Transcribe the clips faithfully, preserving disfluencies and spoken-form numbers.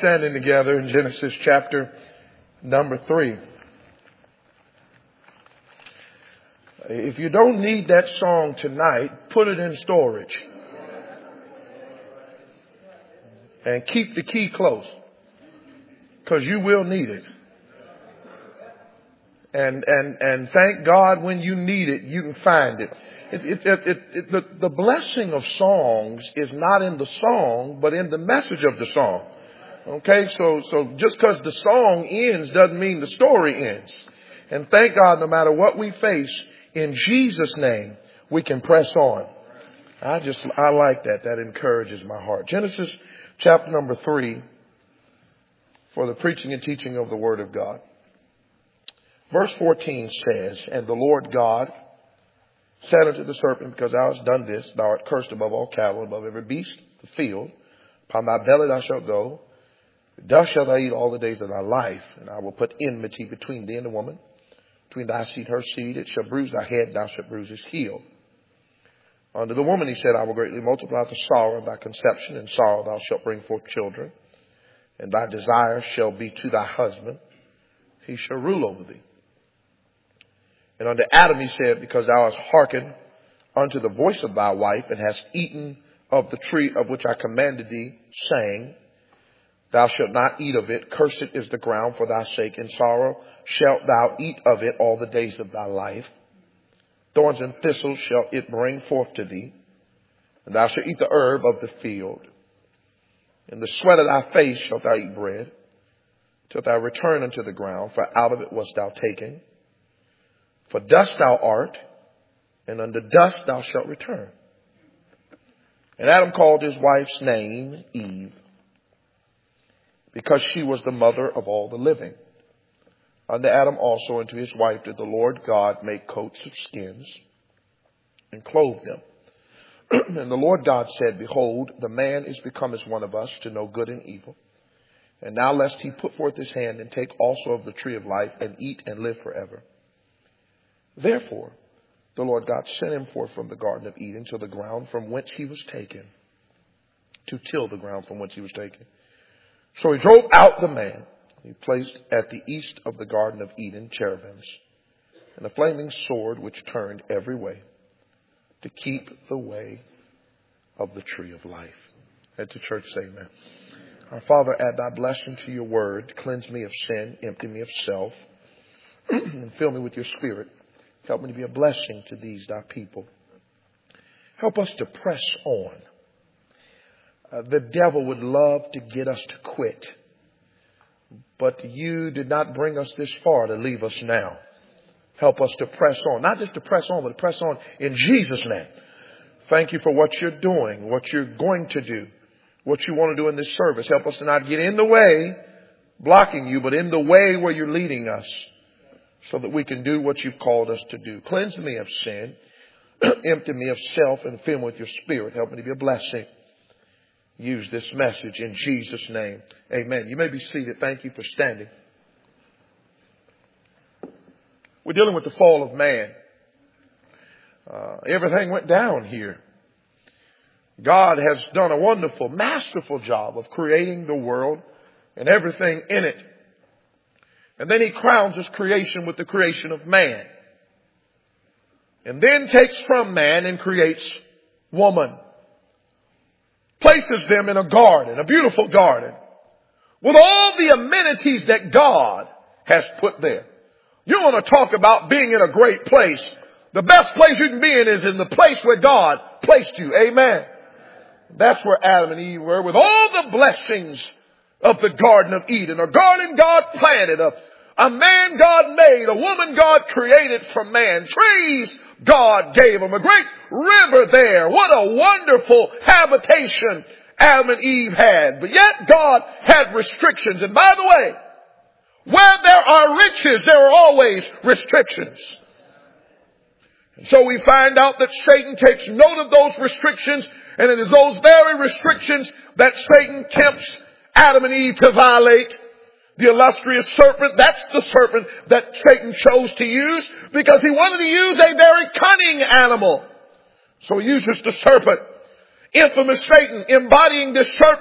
standing together in Genesis chapter number three. If you don't need that song tonight, put it in storage. And keep the key close, because you will need it. And, and, and thank God when you need it, you can find it. It, it, it, it, it the, the blessing of songs is not in the song, but in the message of the song. Okay, so, so just because the song ends doesn't mean the story ends. And thank God, no matter what we face, in Jesus' name, we can press on. I just, I like that. That encourages my heart. Genesis chapter number three, for the preaching and teaching of the Word of God. Verse fourteen says, and the Lord God said unto the serpent, because thou hast done this, thou art cursed above all cattle, above every beast of the field. Upon thy belly thou shalt go. Thus shalt thou eat all the days of thy life. And I will put enmity between thee and the woman, between thy seed and her seed. It shall bruise thy head, thou shalt bruise his heel. Unto the woman he said, I will greatly multiply the sorrow of thy conception. In sorrow thou shalt bring forth children. And thy desire shall be to thy husband. He shall rule over thee. And unto Adam he said, because thou hast hearkened unto the voice of thy wife, and hast eaten of the tree of which I commanded thee, saying, thou shalt not eat of it. Cursed is the ground for thy sake. In sorrow shalt thou eat of it all the days of thy life. Thorns and thistles shall it bring forth to thee. And thou shalt eat the herb of the field. In the sweat of thy face shalt thou eat bread, till thou return unto the ground, for out of it wast thou taken. For dust thou art, and unto dust thou shalt return. And Adam called his wife's name Eve, because she was the mother of all the living. Unto Adam also and to his wife did the Lord God make coats of skins, and clothe them. And the Lord God said, behold, the man is become as one of us, to know good and evil. And now lest he put forth his hand and take also of the tree of life, and eat and live forever. Therefore, the Lord God sent him forth from the Garden of Eden to the ground from whence he was taken, to till the ground from whence he was taken. So he drove out the man. He placed at the east of the Garden of Eden cherubims, and a flaming sword which turned every way, to keep the way of the tree of life. Let the church say amen. Our Father, add thy blessing to your word. Cleanse me of sin, empty me of self, and fill me with your spirit. Help me to be a blessing to these thy people. Help us to press on. Uh, the devil would love to get us to quit. But you did not bring us this far to leave us now. Help us to press on. Not just to press on, but to press on in Jesus' name. Thank you for what you're doing, what you're going to do, what you want to do in this service. Help us to not get in the way, blocking you, but in the way where you're leading us, so that we can do what you've called us to do. Cleanse me of sin, empty me of self, and fill me with your spirit. Help me to be a blessing. Use this message in Jesus' name. Amen. You may be seated. Thank you for standing. We're dealing with the fall of man. Uh, everything went down here. God has done a wonderful, masterful job of creating the world and everything in it. And then he crowns his creation with the creation of man. And then takes from man and creates woman. Places them in a garden, a beautiful garden, with all the amenities that God has put there. You want to talk about being in a great place. The best place you can be in is in the place where God placed you. Amen. That's where Adam and Eve were, with all the blessings of the Garden of Eden. A garden God planted, a, a man God made, a woman God created from man, trees God gave them, a great river there. What a wonderful habitation Adam and Eve had. But yet God had restrictions. And by the way, where there are riches, there are always restrictions. And so we find out that Satan takes note of those restrictions, and it is those very restrictions that Satan tempts Adam and Eve to violate. The illustrious serpent, that's the serpent that Satan chose to use because he wanted to use a very cunning animal. So he uses the serpent. Infamous Satan, embodying this serpent,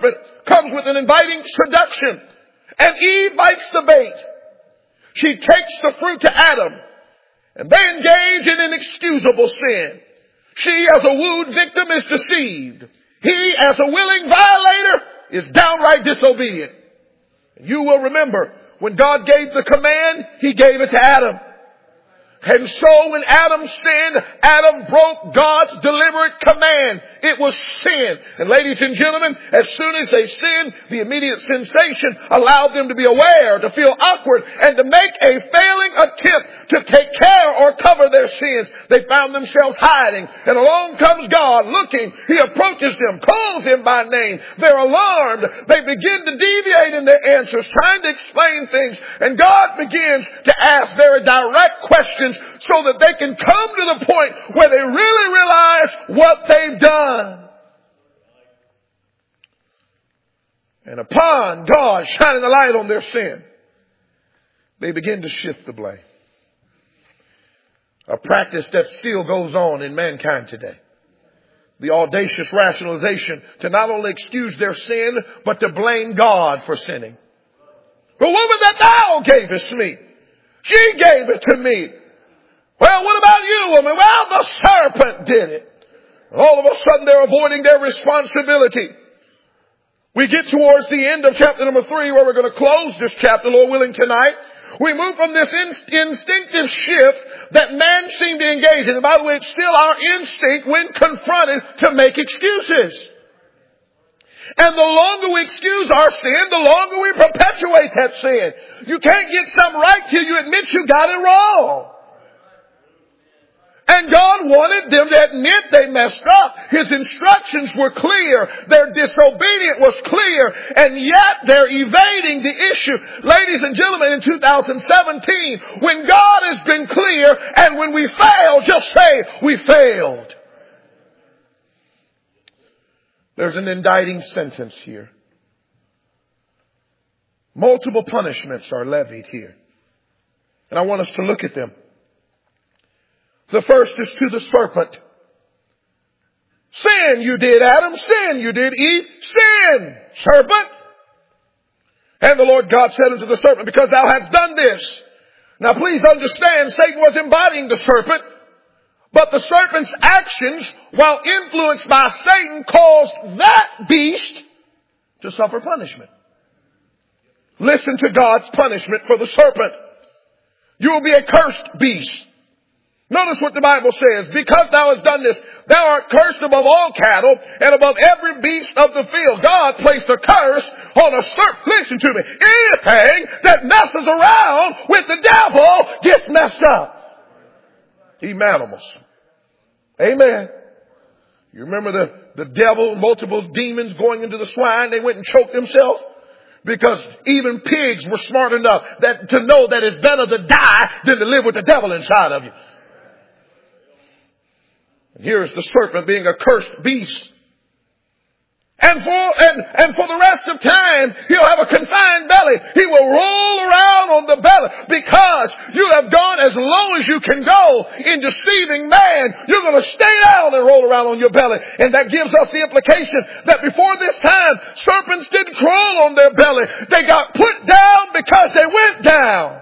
comes with an inviting seduction. And Eve bites the bait. She takes the fruit to Adam. And they engage in inexcusable sin. She, as a wooed victim, is deceived. He, as a willing violator, is downright disobedient. You will remember, when God gave the command, He gave it to Adam. And so when Adam sinned, Adam broke God's deliberate command. It was sin. And ladies and gentlemen, as soon as they sinned, the immediate sensation allowed them to be aware, to feel awkward, and to make a failing attempt to take care or cover their sins. They found themselves hiding. And along comes God looking. He approaches them, calls them by name. They're alarmed. They begin to deviate in their answers, trying to explain things. And God begins to ask very direct questions so that they can come to the point where they really realize what they've done. And upon God shining the light on their sin, they begin to shift the blame. A practice that still goes on in mankind today. The audacious rationalization to not only excuse their sin, but to blame God for sinning. The woman that thou gavest me, she gave it to me. Well, what about you, woman? Well, the serpent did it. And all of a sudden they're avoiding their responsibility. We get towards the end of chapter number three, where we're going to close this chapter, Lord willing, tonight. We move from this in- instinctive shift that man seemed to engage in. And by the way, it's still our instinct when confronted to make excuses. And the longer we excuse our sin, the longer we perpetuate that sin. You can't get something right till you admit you got it wrong. And God wanted them to admit they messed up. His instructions were clear. Their disobedience was clear. And yet they're evading the issue. Ladies and gentlemen, in two thousand seventeen, when God has been clear and when we fail, just say, we failed. There's an indicting sentence here. Multiple punishments are levied here. And I want us to look at them. The first is to the serpent. Sin you did, Adam. Sin you did, Eve. Sin, serpent. And the Lord God said unto the serpent, because thou hast done this. Now please understand, Satan was embodying the serpent. But the serpent's actions, while influenced by Satan, caused that beast to suffer punishment. Listen to God's punishment for the serpent. You will be a cursed beast. Notice what the Bible says. Because thou hast done this, thou art cursed above all cattle and above every beast of the field. God placed a curse on a serpent. Listen to me. Anything that messes around with the devil gets messed up. Even animals. Amen. You remember the, the devil, multiple demons going into the swine? They went and choked themselves. Because even pigs were smart enough that to know that it's better to die than to live with the devil inside of you. And here is the serpent being a cursed beast. And for, and, and for the rest of time, he'll have a confined belly. He will roll around on the belly because you have gone as low as you can go in deceiving man. You're going to stay down and roll around on your belly. And that gives us the implication that before this time, serpents didn't crawl on their belly. They got put down because they went down.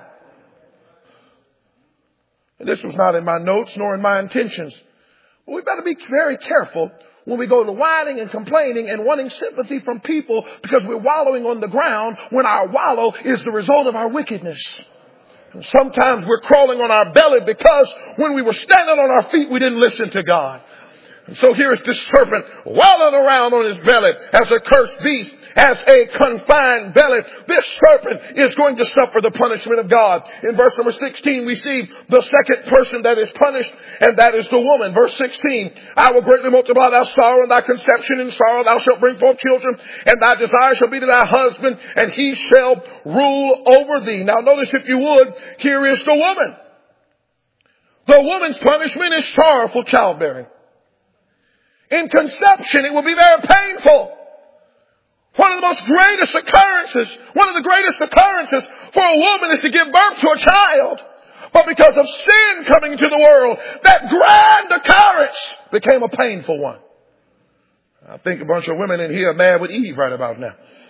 And this was not in my notes nor in my intentions. But we better be very careful when we go to whining and complaining and wanting sympathy from people because we're wallowing on the ground when our wallow is the result of our wickedness. And sometimes we're crawling on our belly because when we were standing on our feet, we didn't listen to God. And so here's this serpent wallowing around on his belly as a cursed beast, as a confined belly. This serpent is going to suffer the punishment of God. In verse number sixteen, we see the second person that is punished, and that is the woman. Verse sixteen, I will greatly multiply thy sorrow and thy conception. In sorrow thou shalt bring forth children, and thy desire shall be to thy husband, and he shall rule over thee. Now notice, if you would, here is the woman. The woman's punishment is sorrowful childbearing. In conception, it will be very painful. One of the most greatest occurrences, one of the greatest occurrences for a woman is to give birth to a child. But because of sin coming into the world, that grand occurrence became a painful one. I think a bunch of women in here are mad with Eve right about now.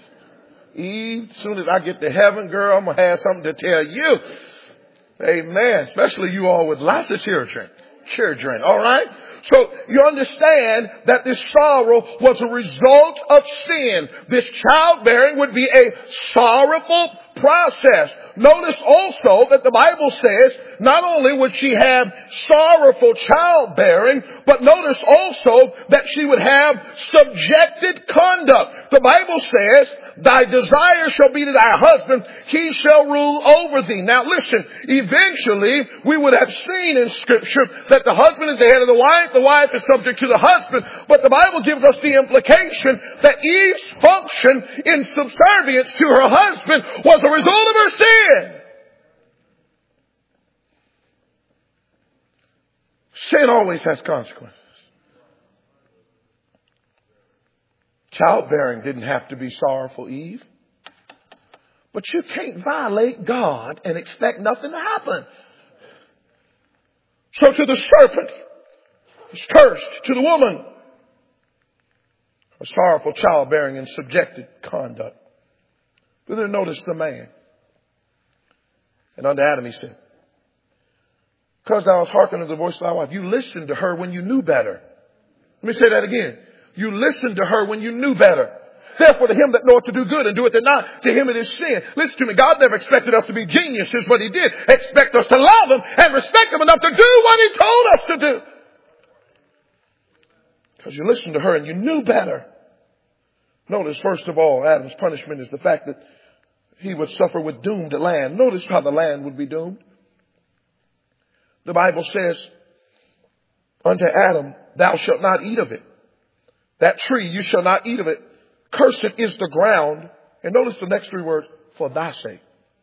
Eve, as soon as I get to heaven, girl, I'm going to have something to tell you. Amen. Especially you all with lots of children. Children, all right? So you understand that this sorrow was a result of sin. This childbearing would be a sorrowful process. Notice also that the Bible says not only would she have sorrowful childbearing, but notice also that she would have subjected conduct. The Bible says, thy desire shall be to thy husband, he shall rule over thee. Now listen, eventually we would have seen in Scripture that the husband is the head of the wife, the wife is subject to the husband, but the Bible gives us the implication that Eve's function in subservience to her husband was a result of her sin. Sin always has consequences. Childbearing didn't have to be sorrowful, Eve. But you can't violate God and expect nothing to happen. So to the serpent is cursed, to the woman a sorrowful childbearing and subjected conduct. But then notice the man. And unto Adam he said, because thou hast hearkened to the voice of thy wife, you listened to her when you knew better. Let me say that again. You listened to her when you knew better. Therefore, to him that knoweth to do good and doeth it not, to him it is sin. Listen to me. God never expected us to be geniuses, but he did expect us to love him and respect him enough to do what he told us to do. Because you listened to her and you knew better. Notice, first of all, Adam's punishment is the fact that he would suffer with doomed land. Notice how the land would be doomed. The Bible says, unto Adam, thou shalt not eat of it. That tree, you shall not eat of it. Cursed is the ground. And notice the next three words, for thy sake.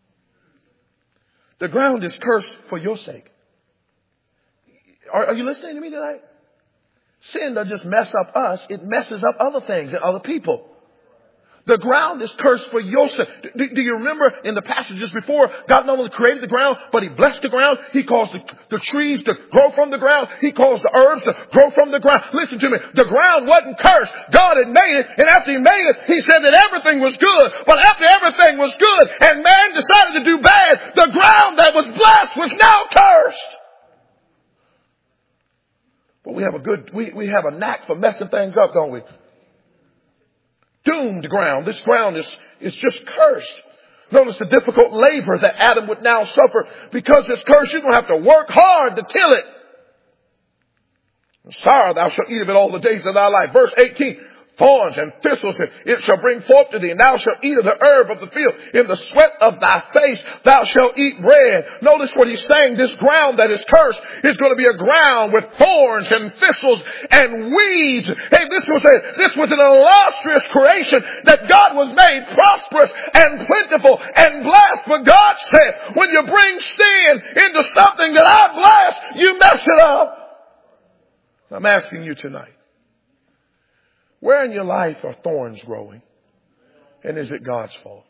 The ground is cursed for your sake. Are, are you listening to me tonight? Sin doesn't just mess up us. It messes up other things and other people. The ground is cursed for your sake. Do, do you remember in the passages before, God not only created the ground, but he blessed the ground. He caused the, the trees to grow from the ground. He caused the herbs to grow from the ground. Listen to me. The ground wasn't cursed. God had made it. And after he made it, he said that everything was good. But after everything was good and man decided to do bad, the ground that was blessed was now cursed. But we have a good, we, we have a knack for messing things up, don't we? Doomed ground. This ground is, is just cursed. Notice the difficult labor that Adam would now suffer. Because it's cursed, you're going to have to work hard to till it. And sorrow thou shalt eat of it all the days of thy life. Verse eighteen. Thorns and thistles, and it shall bring forth to thee, and thou shalt eat of the herb of the field. In the sweat of thy face thou shalt eat bread. Notice what he's saying. This ground that is cursed is going to be a ground with thorns and thistles and weeds. Hey, this was a, this was an illustrious creation that God was made prosperous and plentiful and blessed. But God said, when you bring sin into something that I bless, you mess it up. I'm asking you tonight. Where in your life are thorns growing? And is it God's fault?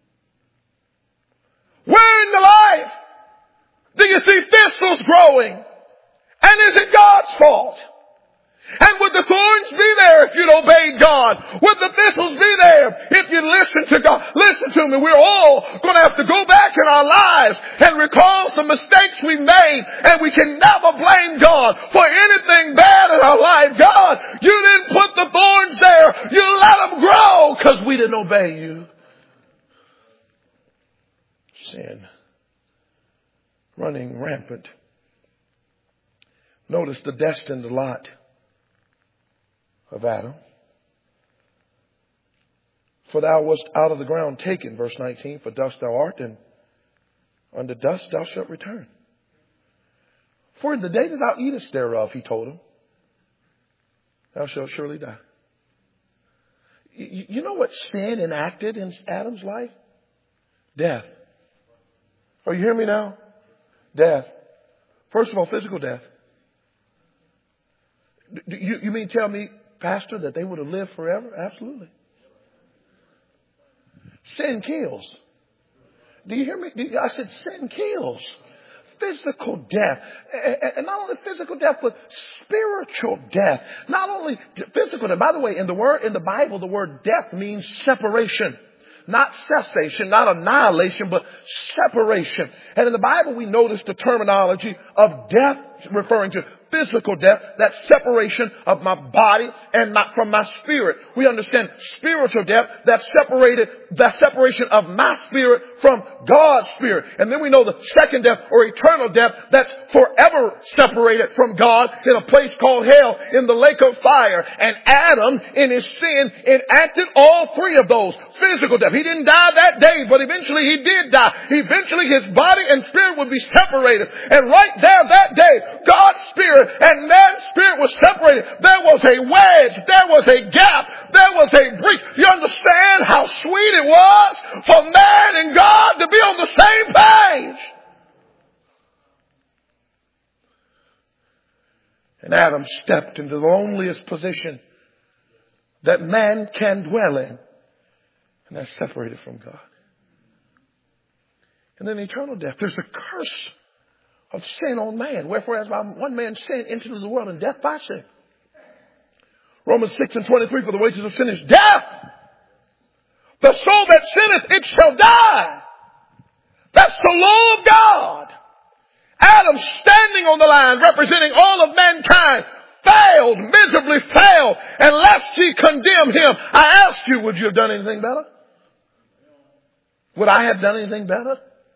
Where in the life do you see thistles growing? And is it God's fault? And would the thorns be there if you'd obeyed God? Would the thistles be there if you'd listened to God? Listen to me. We're all going to have to go back in our lives and recall some mistakes we made. And we can never blame God for anything bad in our life. God, you didn't put the thorns there. You let them grow because we didn't obey you. Sin. Running rampant. Notice the destined lot of Adam. For thou wast out of the ground taken, verse nineteen, for dust thou art, and unto dust thou shalt return. For in the day that thou eatest thereof, he told him, thou shalt surely die. You know what sin enacted in Adam's life? Death. Oh, you hear me now? Death. First of all, physical death. Do you, you mean tell me, Pastor, that they would have lived forever? Absolutely. Sin kills. Do you hear me? I said sin kills. Physical death. And not only physical death, but spiritual death. Not only physical death. By the way, in the word, in the Bible, the word death means separation. not cessation, not annihilation, but separation. And in the Bible, we notice the terminology of death, referring to physical death, that separation of my body and not from my spirit. We understand spiritual death, that separated, that separation of my spirit from God's spirit. And then we know the second death, or eternal death, that's forever separated from God in a place called hell, in the lake of fire. And Adam, in his sin, enacted all three of those. Physical death. He didn't die that day, but eventually he did die. Eventually his body and spirit would be separated. And right there that day, God's spirit and man's spirit was separated. There was a wedge. There was a gap. There was a breach. You understand how sweet it was for man and God to be on the same page. And Adam stepped into the loneliest position that man can dwell in. And that's separated from God. And then eternal death. There's a curse of sin on man. Wherefore, as by one man sin entered the world, and death by sin. Romans six and twenty-three, for the wages of sin is death. The soul that sinneth, it shall die. That's the law of God. Adam, standing on the line, representing all of mankind, failed, miserably failed, and lest he condemn him. I ask you, would you have done anything better? Would I have done anything better?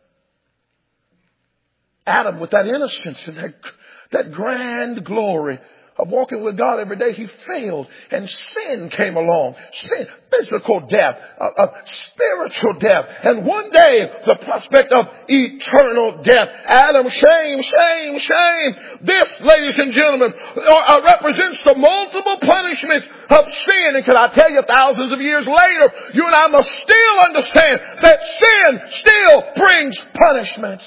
Adam, with that innocence and that, that grand glory of walking with God every day, he failed, and sin came along. Sin, physical death, uh, uh, spiritual death, and one day the prospect of eternal death. Adam, shame, shame, shame. This, ladies and gentlemen, uh, represents the multiple punishments of sin. And can I tell you, thousands of years later, you and I must still understand that sin still brings punishments.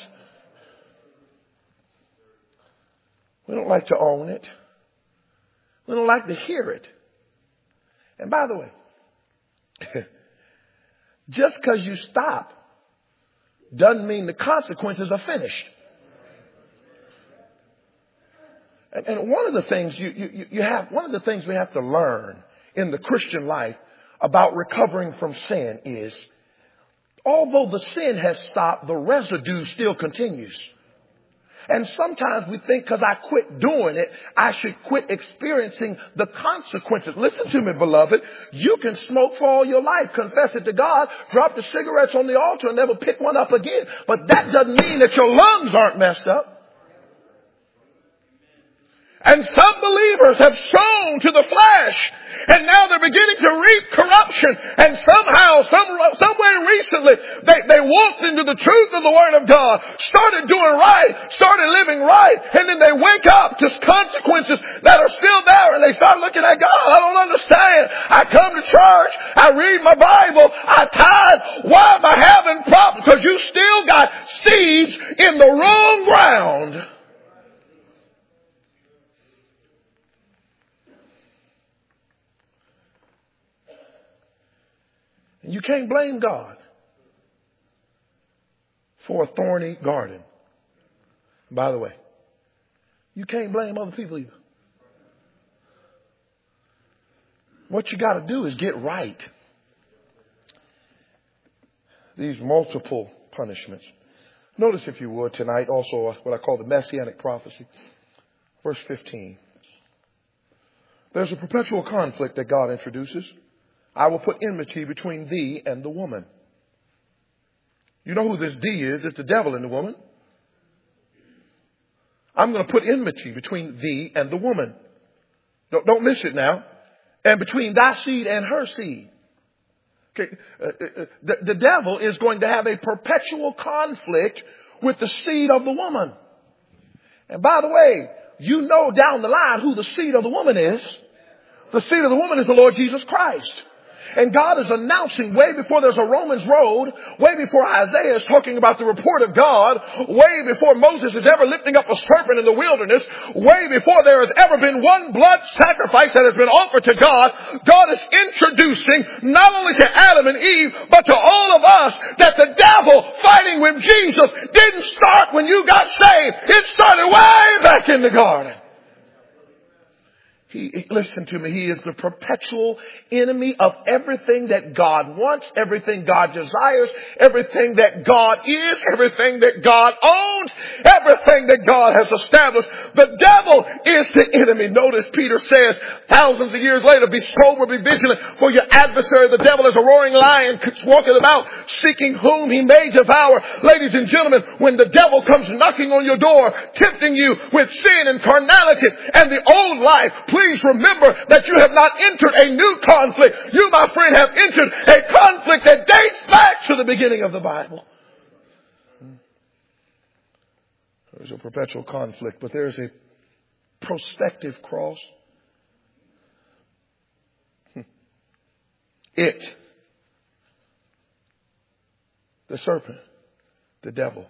We don't like to own it. We don't like to hear it. And by the way, just because you stop doesn't mean the consequences are finished. And, and one of the things you, you, you have, one of the things we have to learn in the Christian life about recovering from sin is, although the sin has stopped, the residue still continues. And sometimes we think because I quit doing it, I should quit experiencing the consequences. Listen to me, beloved. You can smoke for all your life, confess it to God, drop the cigarettes on the altar and never pick one up again. But that doesn't mean that your lungs aren't messed up. And some believers have sown to the flesh, and now they're beginning to reap corruption. And somehow, some, somewhere recently, they, they walked into the truth of the Word of God, started doing right, started living right, and then they wake up to consequences that are still there, and they start looking at God. I don't understand. I come to church, I read my Bible, I tithe. Why am I having problems? Because you still got seeds in the wrong ground. You can't blame God for a thorny garden. By the way, you can't blame other people either. What you got to do is get right. These multiple punishments. Notice, if you would, tonight also what I call the messianic prophecy. Verse fifteen. There's a perpetual conflict that God introduces. I will put enmity between thee and the woman. You know who this thee is? It's the devil and the woman. I'm going to put enmity between thee and the woman. Don't, don't miss it now. And between thy seed and her seed. Okay. Uh, uh, the, the devil is going to have a perpetual conflict with the seed of the woman. And by the way, you know down the line who the seed of the woman is. The seed of the woman is the Lord Jesus Christ. And God is announcing way before there's a Romans road, way before Isaiah is talking about the report of God, way before Moses is ever lifting up a serpent in the wilderness, way before there has ever been one blood sacrifice that has been offered to God, God is introducing not only to Adam and Eve, but to all of us, that the devil fighting with Jesus didn't start when you got saved. It started way back in the garden. He, listen to me, he is the perpetual enemy of everything that God wants, everything God desires, everything that God is, everything that God owns, everything that God has established. The devil is the enemy. Notice Peter says thousands of years later, be sober, be vigilant, for your adversary, the devil, is a roaring lion, walking about, seeking whom he may devour. Ladies and gentlemen, when the devil comes knocking on your door, tempting you with sin and carnality and the old life, please remember that you have not entered a new conflict. You, my friend, have entered a conflict that dates back to the beginning of the Bible. There's a perpetual conflict, but there's a prospective cross. It, the serpent, the devil.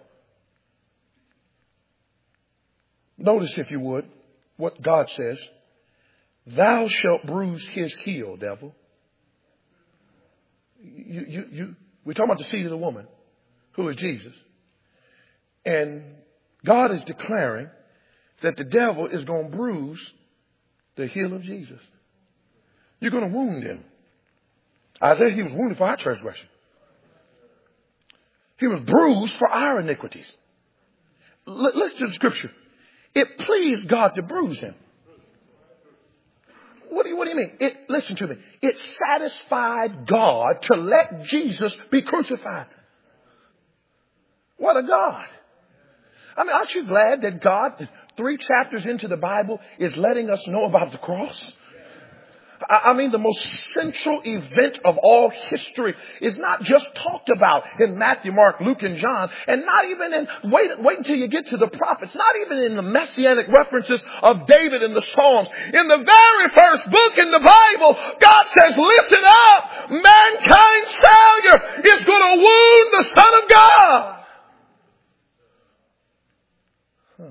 Notice, if you would, what God says. Thou shalt bruise his heel, devil. You, you, you, we're talking about the seed of the woman, who is Jesus. And God is declaring that the devil is going to bruise the heel of Jesus. You're going to wound him. Isaiah, he was wounded for our transgression. He was bruised for our iniquities. L- listen to the scripture. It pleased God to bruise him. What do you, what do you mean? It, listen to me. It satisfied God to let Jesus be crucified. What a God. I mean, aren't you glad that God, three chapters into the Bible, is letting us know about the cross? I mean, the most central event of all history is not just talked about in Matthew, Mark, Luke, and John, and not even in, wait, wait until you get to the prophets, not even in the messianic references of David in the Psalms. In the very first book in the Bible, God says, listen up, mankind's failure is going to wound the Son of God. Huh.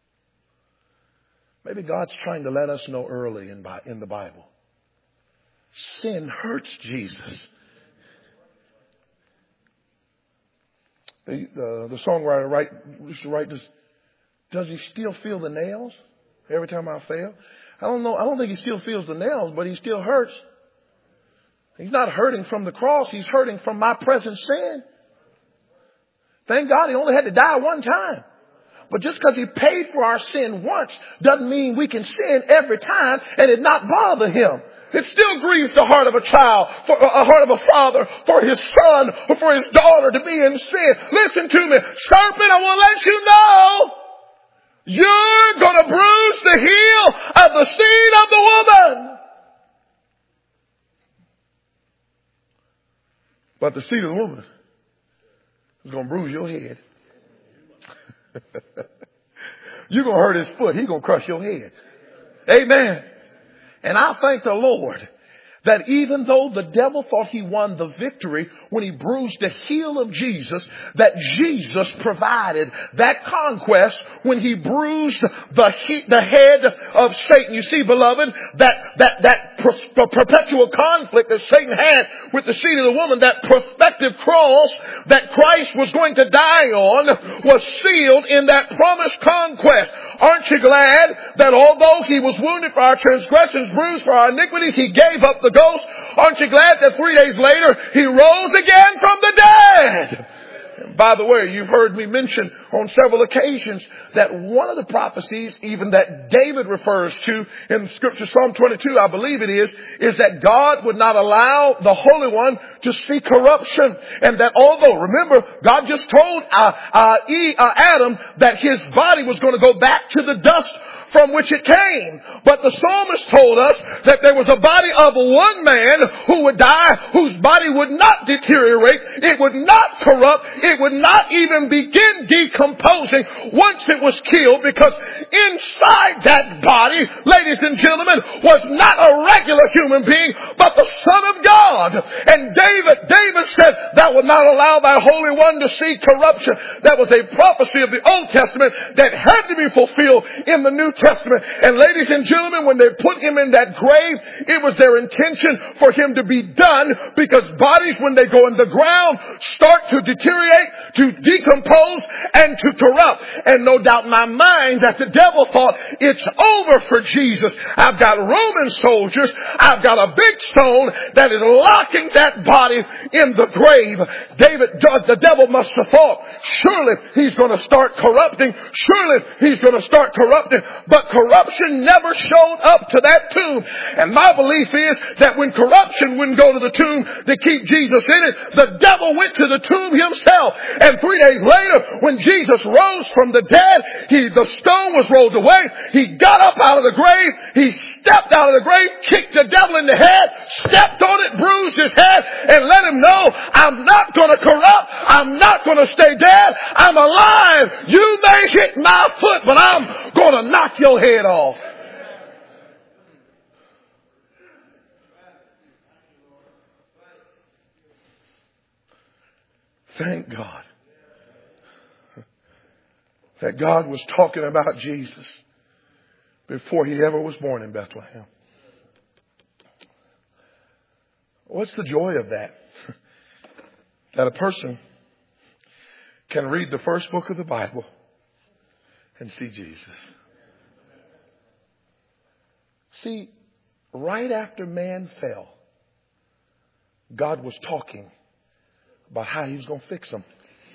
Maybe God's trying to let us know early in, in the Bible. Sin hurts Jesus. The, the, the songwriter write, used to write this, does he still feel the nails every time I fail? I don't know. I don't think he still feels the nails, but he still hurts. He's not hurting from the cross. He's hurting from my present sin. Thank God he only had to die one time. But just because he paid for our sin once doesn't mean we can sin every time and it not bother him. It still grieves the heart of a child, for a heart of a father, for his son or for his daughter to be in sin. Listen to me. Serpent, I want to let you know, you're going to bruise the heel of the seed of the woman. But the seed of the woman is going to bruise your head. You're going to hurt his foot. He's going to crush your head. Amen. And I thank the Lord that even though the devil thought he won the victory when he bruised the heel of Jesus, that Jesus provided that conquest when he bruised the he, the head of Satan. You see, beloved, that that that per, perpetual conflict that Satan had with the seed of the woman, that prospective cross that Christ was going to die on, was sealed in that promised conquest. Aren't you glad that although he was wounded for our transgressions, bruised for our iniquities, he gave up the ghost? Aren't you glad that three days later he rose again from the dead? And by the way, you've heard me mention on several occasions that one of the prophecies even that David refers to in Scripture, Psalm twenty-two, I believe it is, is that God would not allow the Holy One to see corruption. And that although, remember, God just told uh, uh, e, uh, Adam that his body was going to go back to the dust from which it came. But the psalmist told us that there was a body of one man who would die, whose body would not deteriorate. It would not corrupt. It would not even begin decomposing once it was killed, because inside that body, ladies and gentlemen, was not a regular human being, but the Son of God. And David, David said, thou wilt not allow thy Holy One to see corruption. That was a prophecy of the Old Testament that had to be fulfilled in the New Testament. Testament. And ladies and gentlemen, when they put him in that grave, it was their intention for him to be done, because bodies, when they go in the ground, start to deteriorate, to decompose, and to corrupt. And no doubt in my mind that the devil thought, it's over for Jesus. I've got Roman soldiers. I've got a big stone that is locking that body in the grave. David, the devil must have thought, surely he's going to start corrupting. Surely he's going to start corrupting. But corruption never showed up to that tomb. And my belief is that when corruption wouldn't go to the tomb to keep Jesus in it, the devil went to the tomb himself. And three days later, when Jesus rose from the dead, he, the stone was rolled away. He got up out of the grave. He stepped out of the grave, kicked the devil in the head, stepped on it, bruised his head, and let him know, I'm not going to corrupt. I'm not going to stay dead. I'm alive. You may hit my foot, but I'm going to knock your head off. Thank God that God was talking about Jesus before he ever was born in Bethlehem. What's the joy of that? That a person can read the first book of the Bible and see Jesus. See, right after man fell, God was talking about how he was going to fix them.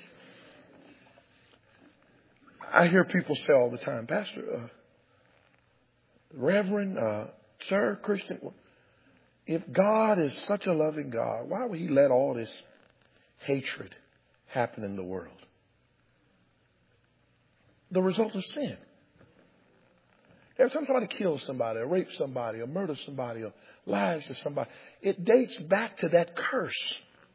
I hear people say all the time, Pastor, uh, Reverend, uh, Sir, Christian, if God is such a loving God, why would he let all this hatred happen in the world? The result of sin. Every time somebody kills somebody, or rapes somebody, or murders somebody, or lies to somebody, it dates back to that curse.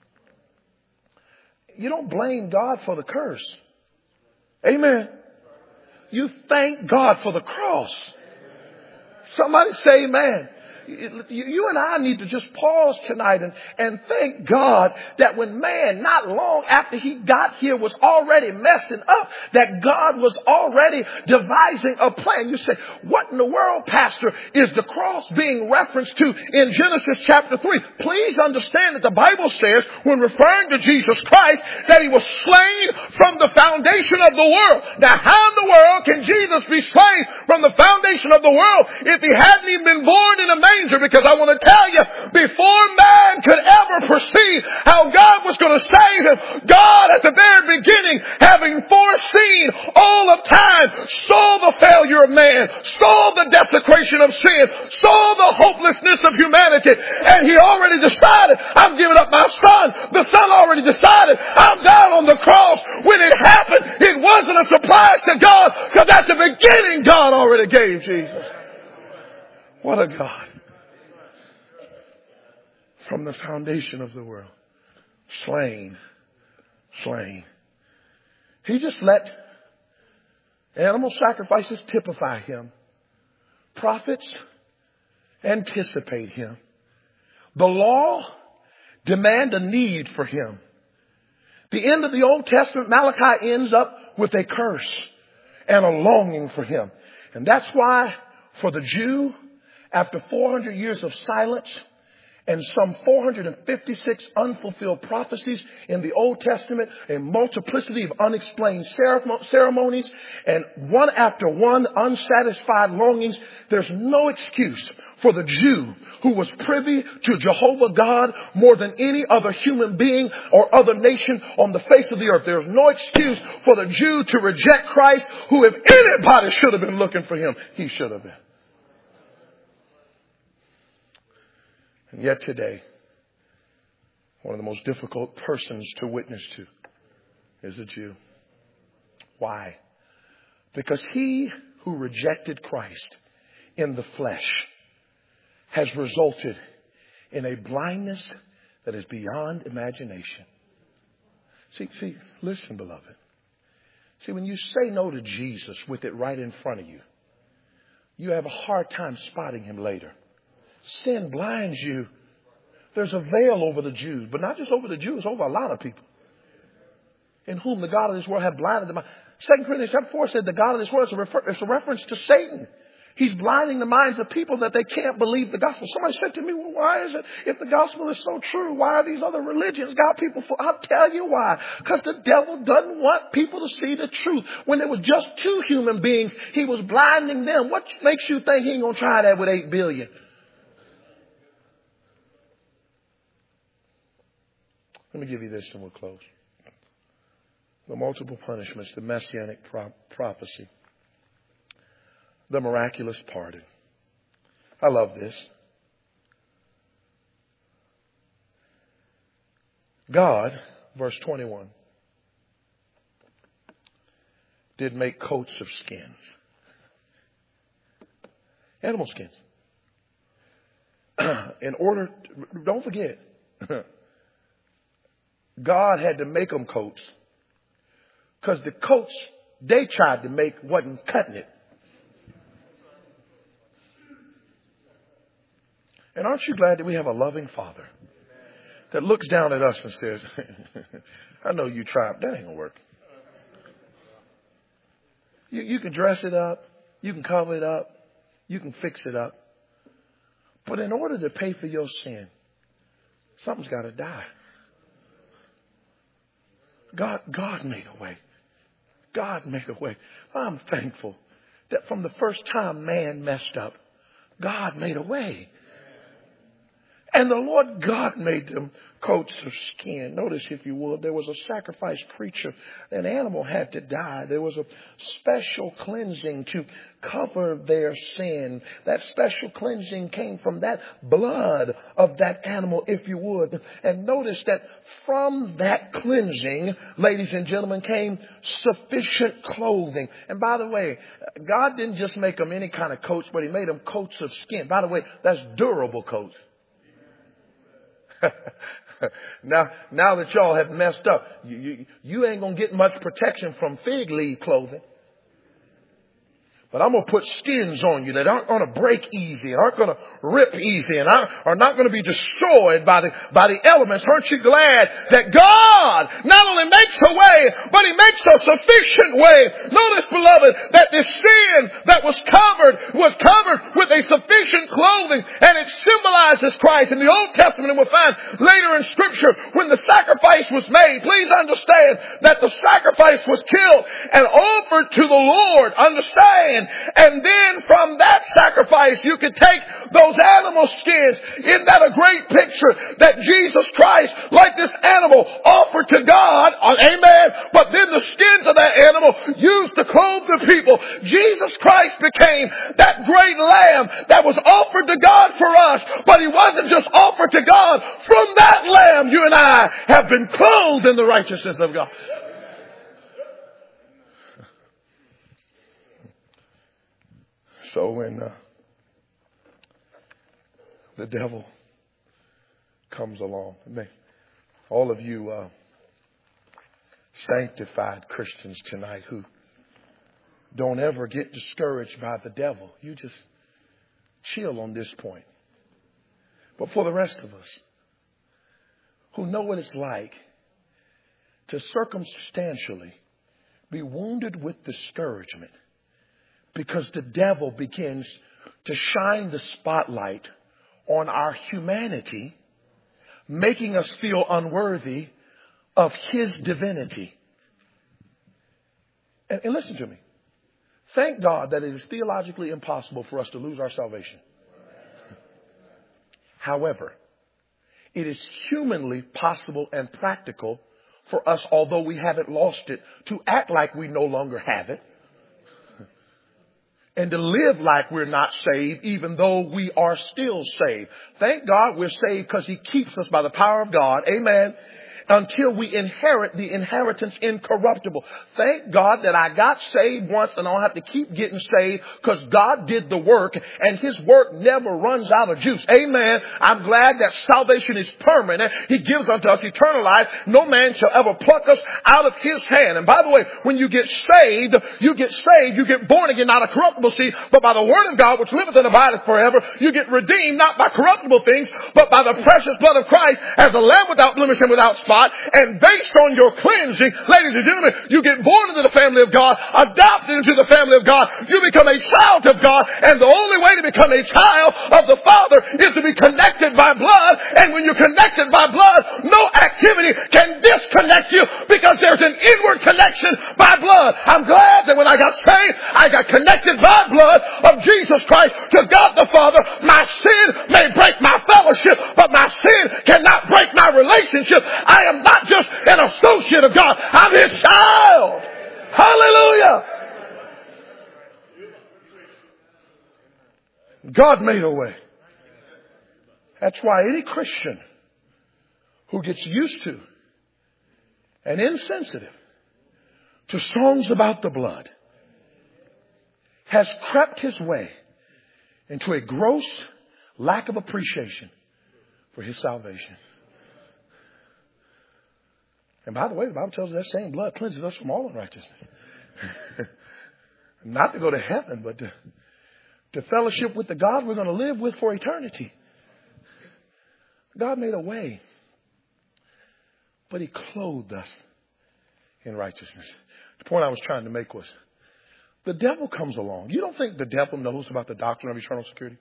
You don't blame God for the curse. Amen. You thank God for the cross. Somebody say amen. You and I need to just pause tonight and, and thank God that when man, not long after he got here, was already messing up, that God was already devising a plan. You say, what in the world, Pastor, is the cross being referenced to in Genesis chapter three? Please understand that the Bible says, when referring to Jesus Christ, that he was slain from the foundation of the world. Now, how in the world can Jesus be slain from the foundation of the world if he hadn't even been born in a manger? Because I want to tell you, before man could ever perceive how God was going to save him, God at the very beginning, having foreseen all of time, saw the failure of man, saw the desecration of sin, saw the hopelessness of humanity, and he already decided, I'm giving up my son. The son already decided, I'm down on the cross. When it happened, it wasn't a surprise to God, because at the beginning God already gave Jesus. What a God. From the foundation of the world. Slain. Slain. He just let animal sacrifices typify him. Prophets anticipate him. The law demand a need for him. The end of the Old Testament, Malachi ends up with a curse and a longing for him. And that's why for the Jew, after four hundred years of silence, and some four hundred fifty-six unfulfilled prophecies in the Old Testament, a multiplicity of unexplained ceremonies, and one after one unsatisfied longings, there's no excuse for the Jew who was privy to Jehovah God more than any other human being or other nation on the face of the earth. There's no excuse for the Jew to reject Christ, who, if anybody should have been looking for him, he should have been. And yet today, one of the most difficult persons to witness to is a Jew. Why? Because he who rejected Christ in the flesh has resulted in a blindness that is beyond imagination. See, see, listen, beloved. See, when you say no to Jesus with it right in front of you, you have a hard time spotting him later. Sin blinds you. There's a veil over the Jews, but not just over the Jews, over a lot of people. In whom the God of this world have blinded them. Second Corinthians chapter four said the God of this world is a, refer- is a reference to Satan. He's blinding the minds of people that they can't believe the gospel. Somebody said to me, well, why is it, if the gospel is so true, why are these other religions got people for? I'll tell you why. Because the devil doesn't want people to see the truth. When there were just two human beings, he was blinding them. What makes you think he ain't going to try that with eight billion? Let me give you this and we'll close. The multiple punishments, the messianic pro- prophecy. The miraculous pardon. I love this. God, verse twenty-one, did make coats of skins. Animal skins. In order, to, don't forget, God had to make them coats because the coats they tried to make wasn't cutting it. And aren't you glad that we have a loving Father that looks down at us and says, I know you tried. That ain't going to work. You, you can dress it up. You can cover it up. You can fix it up. But in order to pay for your sin, something's got to die. God, God made a way. God made a way. I'm thankful that from the first time man messed up, God made a way. And the Lord God made them coats of skin. Notice, if you would, there was a sacrifice creature. An animal had to die. There was a special cleansing to cover their sin. That special cleansing came from that blood of that animal, if you would. And notice that from that cleansing, ladies and gentlemen, came sufficient clothing. And by the way, God didn't just make them any kind of coats, but he made them coats of skin. By the way, that's durable coats. now, now that y'all have messed up, you, you, you ain't going to get much protection from fig leaf clothing. But I'm going to put skins on you that aren't going to break easy and aren't going to rip easy and are not going to be destroyed by the, by the elements. Aren't you glad that God not only makes a way, but he makes a sufficient way? Notice, beloved, that this sin that was covered was covered with a sufficient clothing, and it symbolizes Christ. In the Old Testament, and we'll find later in Scripture, when the sacrifice was made, please understand that the sacrifice was killed and offered to the Lord. Understand? And then from that sacrifice, you could take those animal skins. Isn't that a great picture that Jesus Christ, like this animal, offered to God? Amen. But then the skins of that animal used to clothe the people. Jesus Christ became that great lamb that was offered to God for us. But he wasn't just offered to God. From that lamb, you and I have been clothed in the righteousness of God. So when uh, the devil comes along, may all of you uh, sanctified Christians tonight who don't ever get discouraged by the devil, you just chill on this point. But for the rest of us who know what it's like to circumstantially be wounded with discouragement, because the devil begins to shine the spotlight on our humanity, making us feel unworthy of his divinity. And, and listen to me. Thank God that it is theologically impossible for us to lose our salvation. However, it is humanly possible and practical for us, although we haven't lost it, to act like we no longer have it. And to live like we're not saved, even though we are still saved. Thank God we're saved because he keeps us by the power of God. Amen. Until we inherit the inheritance incorruptible. Thank God that I got saved once and I don't have to keep getting saved because God did the work and his work never runs out of juice. Amen. I'm glad that salvation is permanent. He gives unto us eternal life. No man shall ever pluck us out of his hand. And by the way, when you get saved, you get saved, you get born again, not a corruptible seed, but by the word of God, which liveth and abideth forever. You get redeemed not by corruptible things, but by the precious blood of Christ, as a lamb without blemish and without spot. spot. And based on your cleansing, ladies and gentlemen, you get born into the family of God, adopted into the family of God. You become a child of God. And the only way to become a child of the Father is to be connected by blood. And when you're connected by blood, no activity can disconnect you because there's an inward connection by blood. I'm glad that when I got saved, I got connected by blood of Jesus Christ to God the Father. My sin may break my fellowship, but my sin cannot break my relationship. I am not just an associate of God. I'm His child. Hallelujah. God made a way. That's why any Christian who gets used to and insensitive to songs about the blood has crept his way into a gross lack of appreciation for his salvation. And by the way, the Bible tells us that same blood cleanses us from all unrighteousness. Not to go to heaven, but to, to fellowship with the God we're going to live with for eternity. God made a way, but He clothed us in righteousness. The point I was trying to make was, the devil comes along. You don't think the devil knows about the doctrine of eternal security?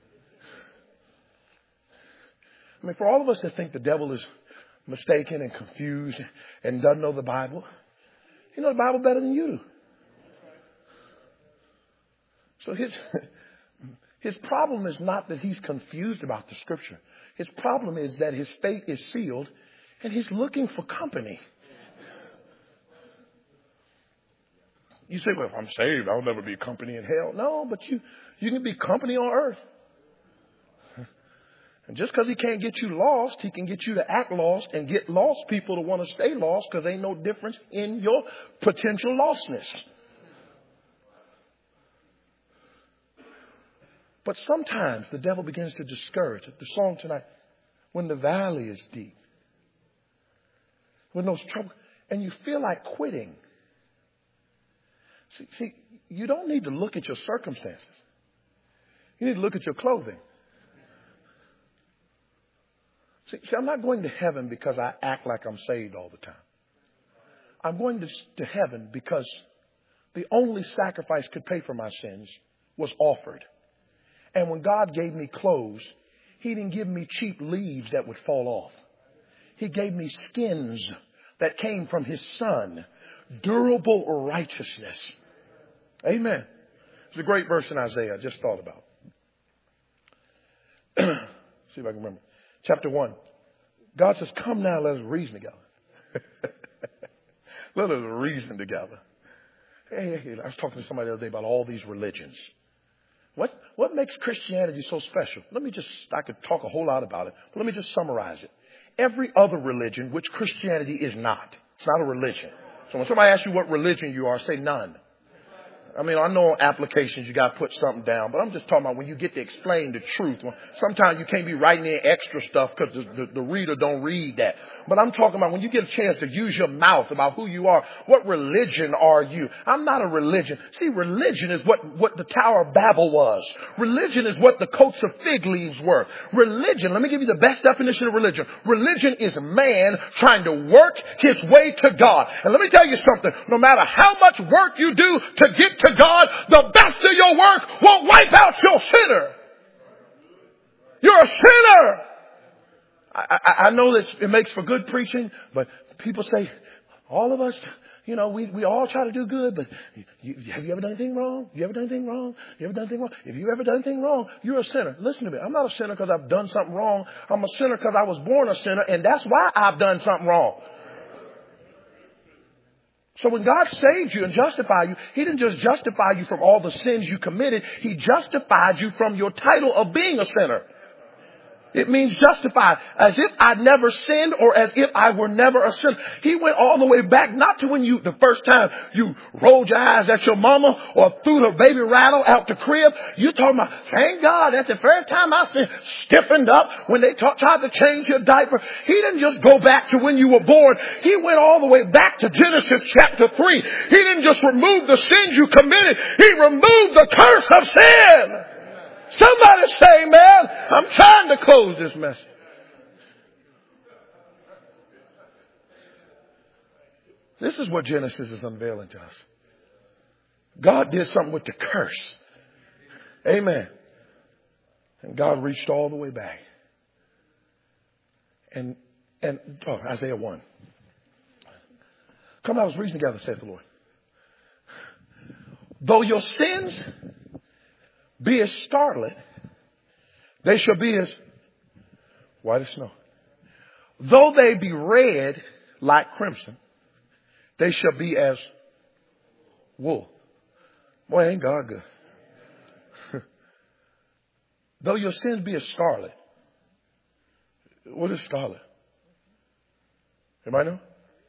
I mean, for all of us that think the devil is mistaken and confused and doesn't know the Bible, he knows the Bible better than you do. So his, his problem is not that he's confused about the Scripture. His problem is that his fate is sealed and he's looking for company. You say, well, if I'm saved, I'll never be company in hell. No, but you, you can be company on earth. And just because he can't get you lost, he can get you to act lost and get lost people to want to stay lost because there ain't no difference in your potential lostness. But sometimes the devil begins to discourage. The song tonight, when the valley is deep, when those trouble, and you feel like quitting. See, see, you don't need to look at your circumstances. You need to look at your clothing. See, see, I'm not going to heaven because I act like I'm saved all the time. I'm going to, to heaven because the only sacrifice could pay for my sins was offered. And when God gave me clothes, He didn't give me cheap leaves that would fall off. He gave me skins that came from His Son. Durable righteousness. Amen. It's a great verse in Isaiah I just thought about. See if I can remember. Chapter one. God says, come now, let us reason together. Let us reason together. Hey, hey, hey, I was talking to somebody the other day about all these religions. What, what makes Christianity so special? Let me just, I could talk a whole lot about it, but let me just summarize it. Every other religion, which Christianity is not. It's not a religion. So when somebody asks you what religion you are, say none. I mean, I know on applications you got to put something down, but I'm just talking about when you get to explain the truth. Sometimes you can't be writing in extra stuff because the, the, the reader don't read that. But I'm talking about when you get a chance to use your mouth about who you are. What religion are you? I'm not a religion. See, religion is what, what the Tower of Babel was. Religion is what the coats of fig leaves were. Religion, let me give you the best definition of religion. Religion is man trying to work his way to God. And let me tell you something. No matter how much work you do to get to God, the best of your work won't wipe out your sinner. You're a sinner. I, I, I know that it makes for good preaching, but people say, all of us, you know, we, we all try to do good, but you, have you ever done anything wrong? You ever done anything wrong? You ever done anything wrong? If you ever done anything wrong, you're a sinner. Listen to me. I'm not a sinner because I've done something wrong. I'm a sinner because I was born a sinner, and that's why I've done something wrong. So when God saved you and justified you, He didn't just justify you from all the sins you committed. He justified you from your title of being a sinner. It means justified, as if I'd never sinned or as if I were never a sinner. He went all the way back, not to when you, the first time you rolled your eyes at your mama or threw the baby rattle out the crib. You're talking about, thank God, that's the first time I sinned, stiffened up when they t- tried to change your diaper. He didn't just go back to when you were born. He went all the way back to Genesis chapter three. He didn't just remove the sins you committed. He removed the curse of sin. Somebody say, man, I'm trying to close this message. This is what Genesis is unveiling to us. God did something with the curse. Amen. And God reached all the way back. And, and oh, Isaiah one. Come, I was reading together, saith the Lord. Though your sins be as scarlet, they shall be as white as snow. Though they be red like crimson, they shall be as wool. Boy, ain't God good. Though your sins be as scarlet. What is scarlet? Anybody know?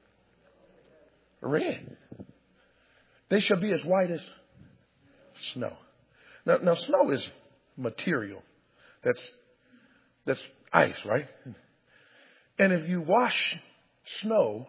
Red. They shall be as white as snow. Now, now snow is material. That's, that's ice, right? And if you wash snow,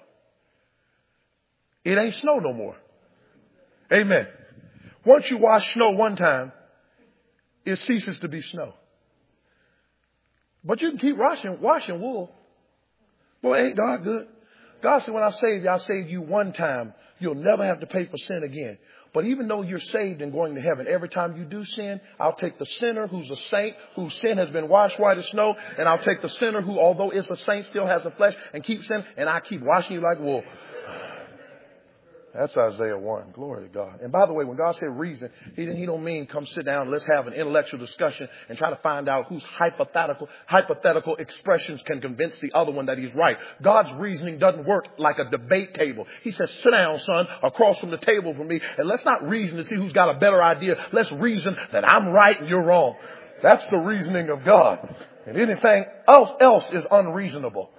it ain't snow no more. Amen. Once you wash snow one time, it ceases to be snow. But you can keep washing, washing wool. Boy, ain't God good? God said, when I save you, I'll save you one time. You'll never have to pay for sin again. But even though you're saved and going to heaven, every time you do sin, I'll take the sinner who's a saint, whose sin has been washed white as snow, and I'll take the sinner who, although is a saint, still has a flesh and keeps sin, and I keep washing you like wool. That's Isaiah one. Glory to God. And by the way, when God said reason, he, he don't mean come sit down and let's have an intellectual discussion and try to find out whose hypothetical, hypothetical expressions can convince the other one that he's right. God's reasoning doesn't work like a debate table. He says, sit down, son, across from the table from me, and let's not reason to see who's got a better idea. Let's reason that I'm right and you're wrong. That's the reasoning of God. And anything else, else is unreasonable.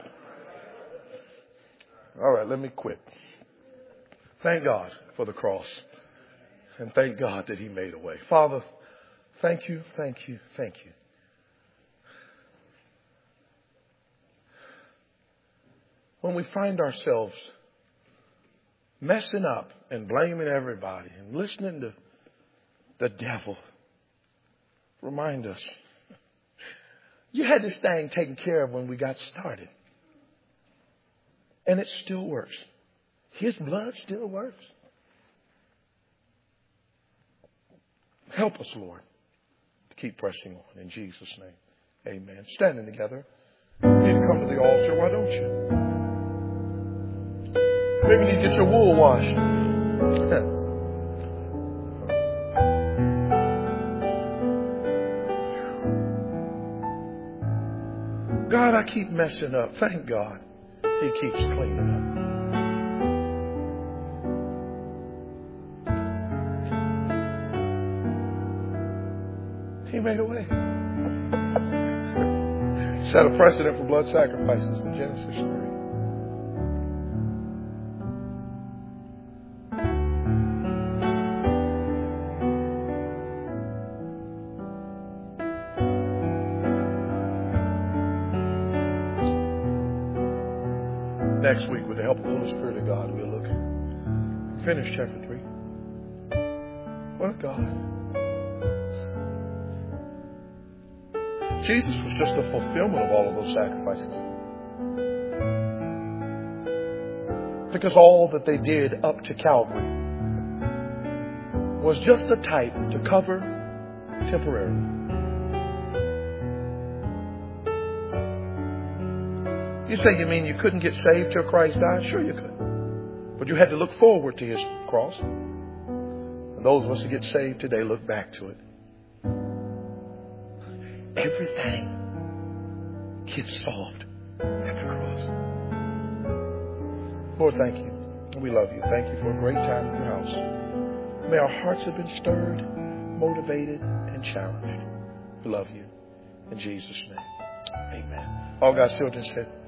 All right, let me quit. Thank God for the cross. And thank God that he made a way. Father, thank you, thank you, thank you. When we find ourselves messing up and blaming everybody and listening to the devil, remind us, you had this thing taken care of when we got started. And it still works. His blood still works. Help us, Lord, to keep pressing on. In Jesus' name, amen. Standing together. You need to come to the altar. Why don't you? Maybe you need to get your wool washed. God, I keep messing up. Thank God he keeps cleaning up. He made a way. Set a precedent for blood sacrifices in Genesis three. Next week, with the help of the Holy Spirit of God, we'll look and finish chapter three. What a God. Jesus was just the fulfillment of all of those sacrifices. Because all that they did up to Calvary was just a type to cover temporarily. You say, you mean you couldn't get saved till Christ died? Sure you could. But you had to look forward to his cross. And those of us who get saved today look back to it. Everything gets solved at the cross. Lord, thank you. We love you. Thank you for a great time in your house. May our hearts have been stirred, motivated, and challenged. We love you. In Jesus' name, amen. All God's children said,